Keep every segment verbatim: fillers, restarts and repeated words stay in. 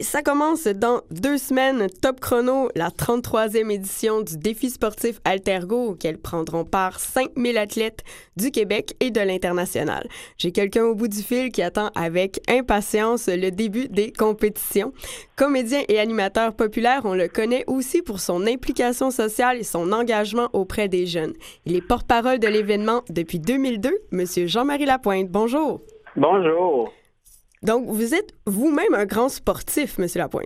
Ça commence dans deux semaines. Top Chrono, la trente-troisième édition du défi sportif Altergo, auquel prendront part cinq mille athlètes du Québec et de l'international. J'ai quelqu'un au bout du fil qui attend avec impatience le début des compétitions. Comédien et animateur populaire, on le connaît aussi pour son implication sociale et son engagement auprès des jeunes. Il est porte-parole de l'événement depuis deux mille deux. Monsieur Jean-Marie Lapointe, bonjour. Bonjour. Donc, vous êtes vous-même un grand sportif, Monsieur Lapointe.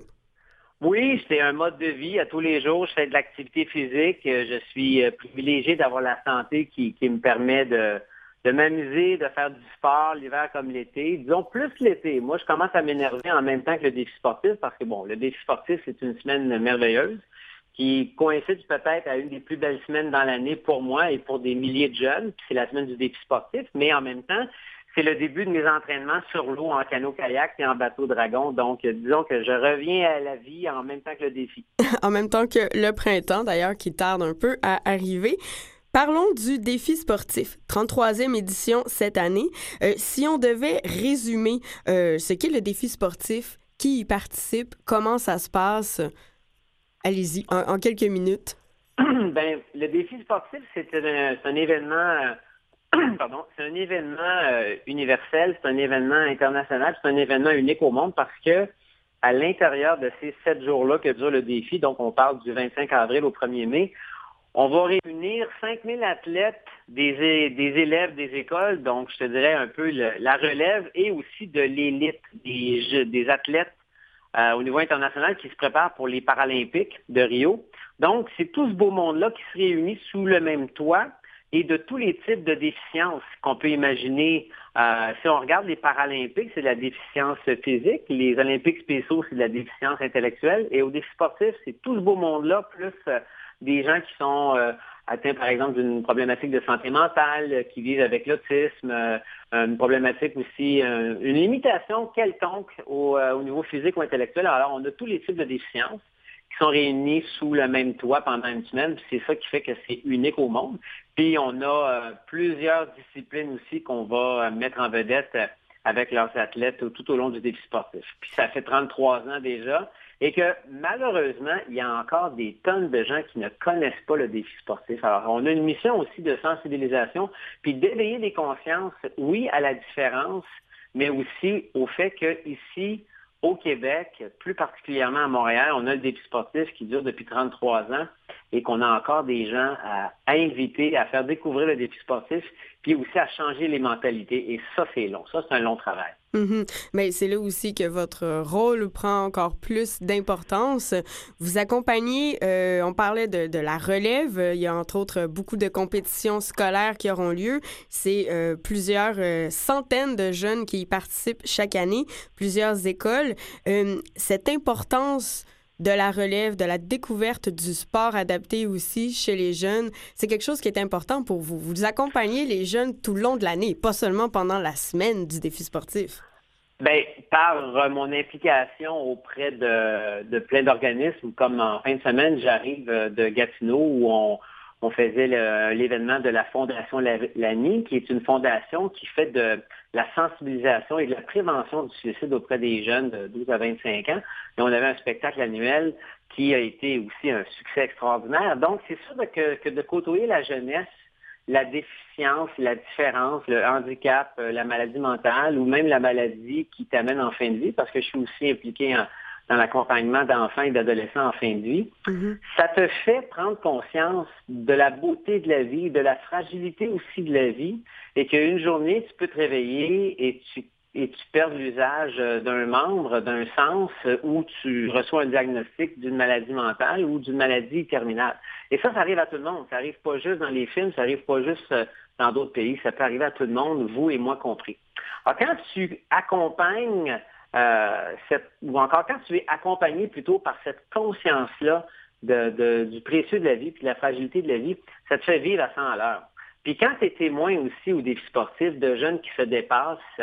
Oui, c'est un mode de vie. À tous les jours, je fais de l'activité physique. Je suis privilégié d'avoir la santé qui, qui me permet de, de m'amuser, de faire du sport l'hiver comme l'été. Disons plus l'été. Moi, je commence à m'énerver en même temps que le défi sportif parce que, bon, le défi sportif, c'est une semaine merveilleuse qui coïncide peut-être à une des plus belles semaines dans l'année pour moi et pour des milliers de jeunes. Puis c'est la semaine du défi sportif, mais en même temps, c'est le début de mes entraînements sur l'eau en canot-kayak et en bateau-dragon. Donc, disons que je reviens à la vie en même temps que le défi. En même temps que le printemps, d'ailleurs, qui tarde un peu à arriver. Parlons du défi sportif, trente-troisième édition cette année. Euh, si on devait résumer euh, ce qu'est le défi sportif, qui y participe, comment ça se passe, allez-y, en, en quelques minutes. Ben, le défi sportif, c'est un, c'est un événement... Euh, Pardon, c'est un événement euh, universel, c'est un événement international, c'est un événement unique au monde parce que à l'intérieur de ces sept jours-là que dure le défi, donc on parle du vingt-cinq avril au premier mai, on va réunir cinq mille athlètes, des, des élèves des écoles, donc je te dirais un peu le, la relève et aussi de l'élite, des, des athlètes euh, au niveau international qui se préparent pour les Paralympiques de Rio. Donc, c'est tout ce beau monde-là qui se réunit sous le même toit. Et de tous les types de déficiences qu'on peut imaginer. Euh, si on regarde les Paralympiques, c'est de la déficience physique. Les Olympiques spéciaux, c'est de la déficience intellectuelle. Et au défi sportif, c'est tout ce beau monde-là, plus euh, des gens qui sont euh, atteints, par exemple, d'une problématique de santé mentale, euh, qui vivent avec l'autisme, euh, une problématique aussi, euh, une limitation quelconque au, euh, au niveau physique ou intellectuel. Alors, on a tous les types de déficiences qui sont réunis sous le même toit pendant une semaine. Puis c'est ça qui fait que c'est unique au monde. Puis on a euh, plusieurs disciplines aussi qu'on va euh, mettre en vedette euh, avec leurs athlètes tout, tout au long du défi sportif. Puis ça fait trente-trois ans déjà et que malheureusement, il y a encore des tonnes de gens qui ne connaissent pas le défi sportif. Alors on a une mission aussi de sensibilisation puis d'éveiller les consciences, oui, à la différence, mais aussi au fait que ici, au Québec, plus particulièrement à Montréal, on a le défi sportif qui dure depuis trente-trois ans et qu'on a encore des gens à, à inviter, à faire découvrir le défi sportif, puis aussi à changer les mentalités. Et ça, c'est long. Ça, c'est un long travail. Mm-hmm. Mais c'est là aussi que votre rôle prend encore plus d'importance. Vous accompagnez, euh, on parlait de, de la relève, il y a entre autres beaucoup de compétitions scolaires qui auront lieu. C'est euh, plusieurs euh, centaines de jeunes qui y participent chaque année, plusieurs écoles. Euh, cette importance de la relève, de la découverte du sport adapté aussi chez les jeunes, c'est quelque chose qui est important pour vous. Vous accompagnez les jeunes tout le long de l'année, pas seulement pendant la semaine du défi sportif. Bien, par euh, mon implication auprès de, de plein d'organismes, comme en fin de semaine, j'arrive de Gatineau où on, on faisait le, l'événement de la Fondation Lani, qui est une fondation qui fait de la sensibilisation et de la prévention du suicide auprès des jeunes de douze à vingt-cinq ans. Et on avait un spectacle annuel qui a été aussi un succès extraordinaire. Donc, c'est sûr que, que de côtoyer la jeunesse, la déficience, la différence, le handicap, la maladie mentale ou même la maladie qui t'amène en fin de vie, parce que je suis aussi impliqué en, dans l'accompagnement d'enfants et d'adolescents en fin de vie, mm-hmm. Ça te fait prendre conscience de la beauté de la vie, de la fragilité aussi de la vie, et qu'une journée, tu peux te réveiller et tu et tu perds l'usage d'un membre, d'un sens, ou tu reçois un diagnostic d'une maladie mentale ou d'une maladie terminale. Et ça, ça arrive à tout le monde. Ça arrive pas juste dans les films, ça arrive pas juste dans d'autres pays. Ça peut arriver à tout le monde, vous et moi compris. Alors, quand tu accompagnes, euh, cette, ou encore quand tu es accompagné plutôt par cette conscience-là de, de, du précieux de la vie puis de la fragilité de la vie, ça te fait vivre à cent à l'heure. Puis quand tu es témoin aussi au défi sportif de jeunes qui se dépassent,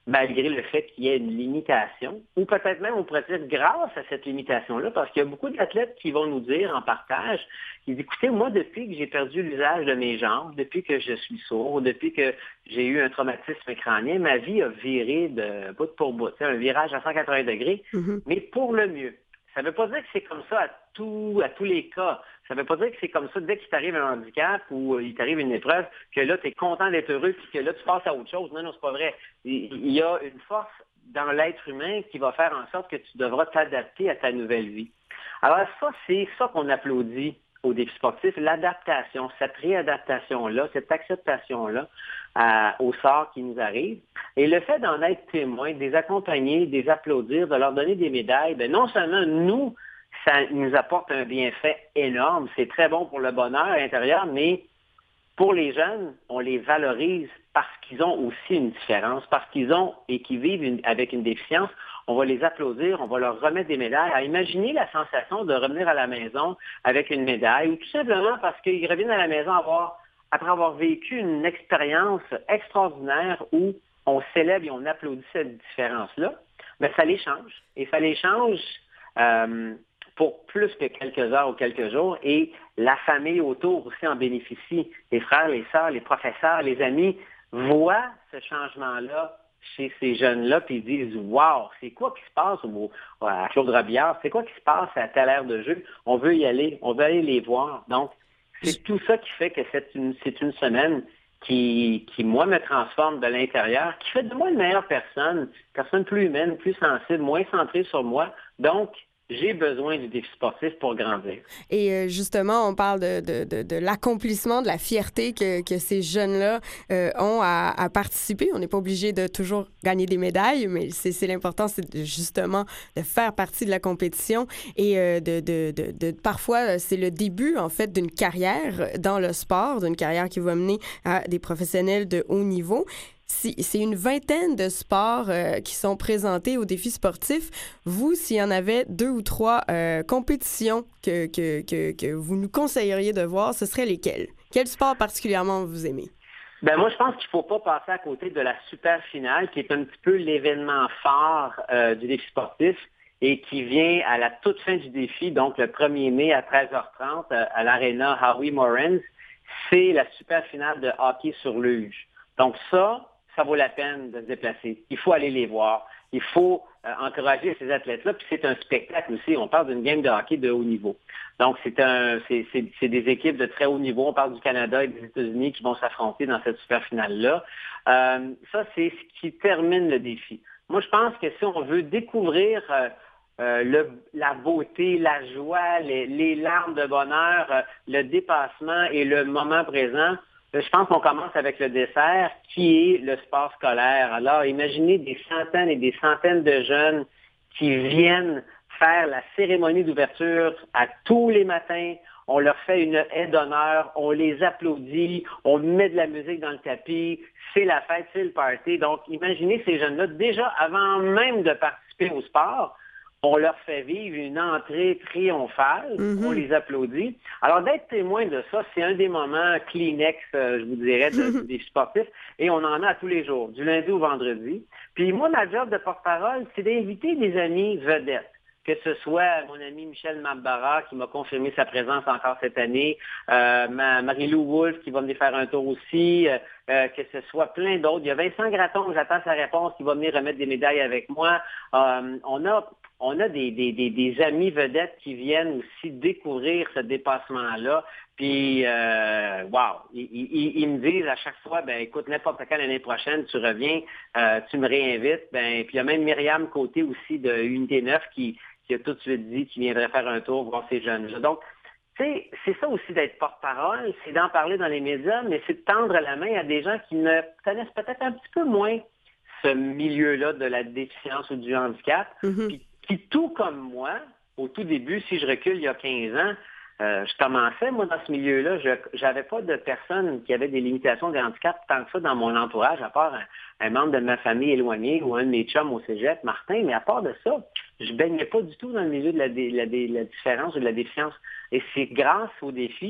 malgré le fait qu'il y ait une limitation, ou peut-être même, on pourrait dire, grâce à cette limitation-là, parce qu'il y a beaucoup d'athlètes qui vont nous dire en partage, ils disent, écoutez, moi, depuis que j'ai perdu l'usage de mes jambes, depuis que je suis sourd, depuis que j'ai eu un traumatisme crânien, ma vie a viré de bout pour bout, c'est un virage à cent quatre-vingts degrés, mm-hmm. mais pour le mieux. Ça ne veut pas dire que c'est comme ça à, tout, à tous les cas. Ça ne veut pas dire que c'est comme ça dès qu'il t'arrive un handicap ou il t'arrive une épreuve, que là, tu es content d'être heureux puis que là, tu passes à autre chose. Non, non, c'est pas vrai. Il y a une force dans l'être humain qui va faire en sorte que tu devras t'adapter à ta nouvelle vie. Alors ça, c'est ça qu'on applaudit au défi sportif, l'adaptation, cette réadaptation-là, cette acceptation-là euh, au sort qui nous arrive. Et le fait d'en être témoin, de les accompagner, de les applaudir, de leur donner des médailles, bien, non seulement nous, ça nous apporte un bienfait énorme, c'est très bon pour le bonheur intérieur, mais pour les jeunes, on les valorise parce qu'ils ont aussi une différence, parce qu'ils ont et qu'ils vivent une, avec une déficience. On va les applaudir, on va leur remettre des médailles. À imaginer la sensation de revenir à la maison avec une médaille, ou tout simplement parce qu'ils reviennent à la maison avoir, après avoir vécu une expérience extraordinaire où on célèbre et on applaudit cette différence-là. Bien, ça les change. Et ça les change euh, pour plus que quelques heures ou quelques jours. Et la famille autour aussi en bénéficie. Les frères, les sœurs, les professeurs, les amis voient ce changement-là chez ces jeunes-là, puis ils disent « Wow, c'est quoi qui se passe au, à Claude Robillard? C'est quoi qui se passe à telle aire de jeu? On veut y aller, on veut aller les voir. » Donc, c'est tout ça qui fait que c'est une, c'est une semaine qui, qui, moi, me transforme de l'intérieur, qui fait de moi une meilleure personne, personne plus humaine, plus sensible, moins centrée sur moi. Donc, j'ai besoin du défi sportif pour grandir. Et euh, justement, on parle de, de, de, de l'accomplissement, de la fierté que, que ces jeunes-là euh, ont à, à participer. On n'est pas obligé de toujours gagner des médailles, mais c'est, c'est l'important, c'est de, justement de faire partie de la compétition. Et euh, de, de, de, de parfois, c'est le début, en fait, d'une carrière dans le sport, d'une carrière qui va mener à des professionnels de haut niveau. Si, c'est une vingtaine de sports euh, qui sont présentés au défi sportif. Vous, s'il y en avait deux ou trois euh, compétitions que, que, que, que vous nous conseilleriez de voir, ce seraient lesquelles? Quel sport particulièrement vous aimez? Ben moi, je pense qu'il ne faut pas passer à côté de la super finale, qui est un petit peu l'événement phare euh, du défi sportif et qui vient à la toute fin du défi, donc le premier mai à treize heures trente euh, à l'aréna Howie Morens. C'est la super finale de hockey sur luge. Donc ça, ça vaut la peine de se déplacer. Il faut aller les voir. Il faut euh, encourager ces athlètes-là. Puis c'est un spectacle aussi. On parle d'une game de hockey de haut niveau. Donc c'est un, c'est, c'est, c'est des équipes de très haut niveau. On parle du Canada et des États-Unis qui vont s'affronter dans cette super finale-là. Euh, ça, c'est ce qui termine le défi. Moi, je pense que si on veut découvrir euh, euh, le, la beauté, la joie, les, les larmes de bonheur, euh, le dépassement et le moment présent, je pense qu'on commence avec le dessert, qui est le sport scolaire. Alors, imaginez des centaines et des centaines de jeunes qui viennent faire la cérémonie d'ouverture à tous les matins. On leur fait une aide d'honneur, on les applaudit, on met de la musique dans le tapis, c'est la fête, c'est le party. Donc, imaginez ces jeunes-là, déjà avant même de participer au sport, on leur fait vivre une entrée triomphale, mm-hmm. On les applaudit. Alors, d'être témoin de ça, c'est un des moments Kleenex, euh, je vous dirais, de, des sportifs, et on en a à tous les jours, du lundi au vendredi. Puis moi, ma job de porte-parole, c'est d'inviter des amis vedettes, que ce soit mon ami Michel Mabara, qui m'a confirmé sa présence encore cette année, euh, ma Marie-Lou Wolfe, qui va venir faire un tour aussi, euh, euh, que ce soit plein d'autres. Il y a Vincent Gratton, j'attends sa réponse, qui va venir remettre des médailles avec moi. Euh, on a... On a des, des, des, des amis vedettes qui viennent aussi découvrir ce dépassement-là. Puis, euh, wow, ils, ils, ils me disent à chaque fois, ben écoute, n'importe quand l'année prochaine, tu reviens, euh, tu me réinvites. Ben, puis il y a même Myriam Côté aussi de Unité neuf qui, qui a tout de suite dit qu'il viendrait faire un tour voir ces jeunes-là. Donc, tu sais, c'est ça aussi d'être porte-parole, c'est d'en parler dans les médias, mais c'est de tendre la main à des gens qui ne connaissent peut-être un petit peu moins ce milieu-là de la déficience ou du handicap. Mm-hmm. Puis, qui, tout comme moi, au tout début, si je recule il y a quinze ans, euh, je commençais, moi, dans ce milieu-là, je n'avais pas de personnes qui avaient des limitations de handicap tant que ça dans mon entourage, à part un, un membre de ma famille éloignée ou un de mes chums au cégep, Martin, mais à part de ça, je ne baignais pas du tout dans le milieu de la, de la, de la différence ou de la déficience. Et c'est grâce au défi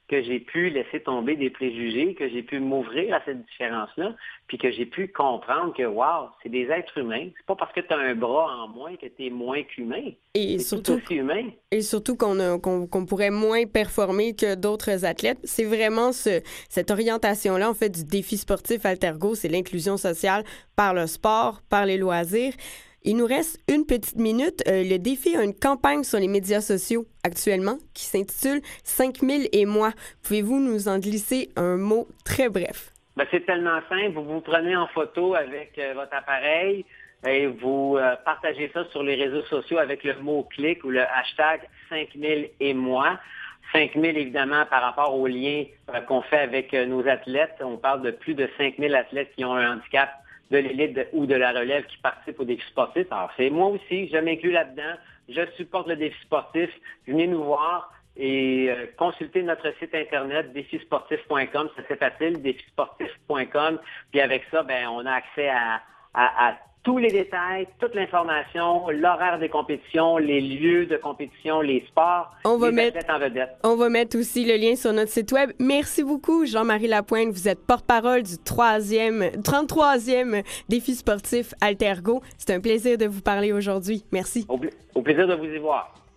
que j'ai pu laisser tomber des préjugés, que j'ai pu m'ouvrir à cette différence-là, puis que j'ai pu comprendre que, wow, c'est des êtres humains. C'est pas parce que tu as un bras en moins que tu es moins qu'humain. Et c'est surtout, tout aussi humain. Et surtout qu'on, a, qu'on, qu'on pourrait moins performer que d'autres athlètes. C'est vraiment ce, cette orientation-là, en fait, du défi sportif Altergo, c'est l'inclusion sociale par le sport, par les loisirs. Il nous reste une petite minute. Euh, le défi a une campagne sur les médias sociaux actuellement qui s'intitule cinq mille et moi. Pouvez-vous nous en glisser un mot très bref? Ben, c'est tellement simple. Vous vous prenez en photo avec euh, votre appareil et vous euh, partagez ça sur les réseaux sociaux avec le mot-clic ou le hashtag cinq mille et moi. cinq mille, évidemment, par rapport aux liens euh, qu'on fait avec euh, nos athlètes. On parle de plus de cinq mille athlètes qui ont un handicap de l'élite de, ou de la relève qui participent au défi sportif. Alors, c'est moi aussi, je m'inclus là-dedans. Je supporte le défi sportif. Venez nous voir et euh, consultez notre site Internet défi sportif point com. C'est assez facile, défi sportif point com. Puis avec ça, ben, on a accès à, à, à tous les détails, toute l'information, l'horaire des compétitions, les lieux de compétition, les sports, on va les mettre, athlètes en vedette. On va mettre aussi le lien sur notre site web. Merci beaucoup, Jean-Marie Lapointe. Vous êtes porte-parole du troisième, trente-troisième défi sportif Altergo. C'est un plaisir de vous parler aujourd'hui. Merci. Au, au plaisir de vous y voir.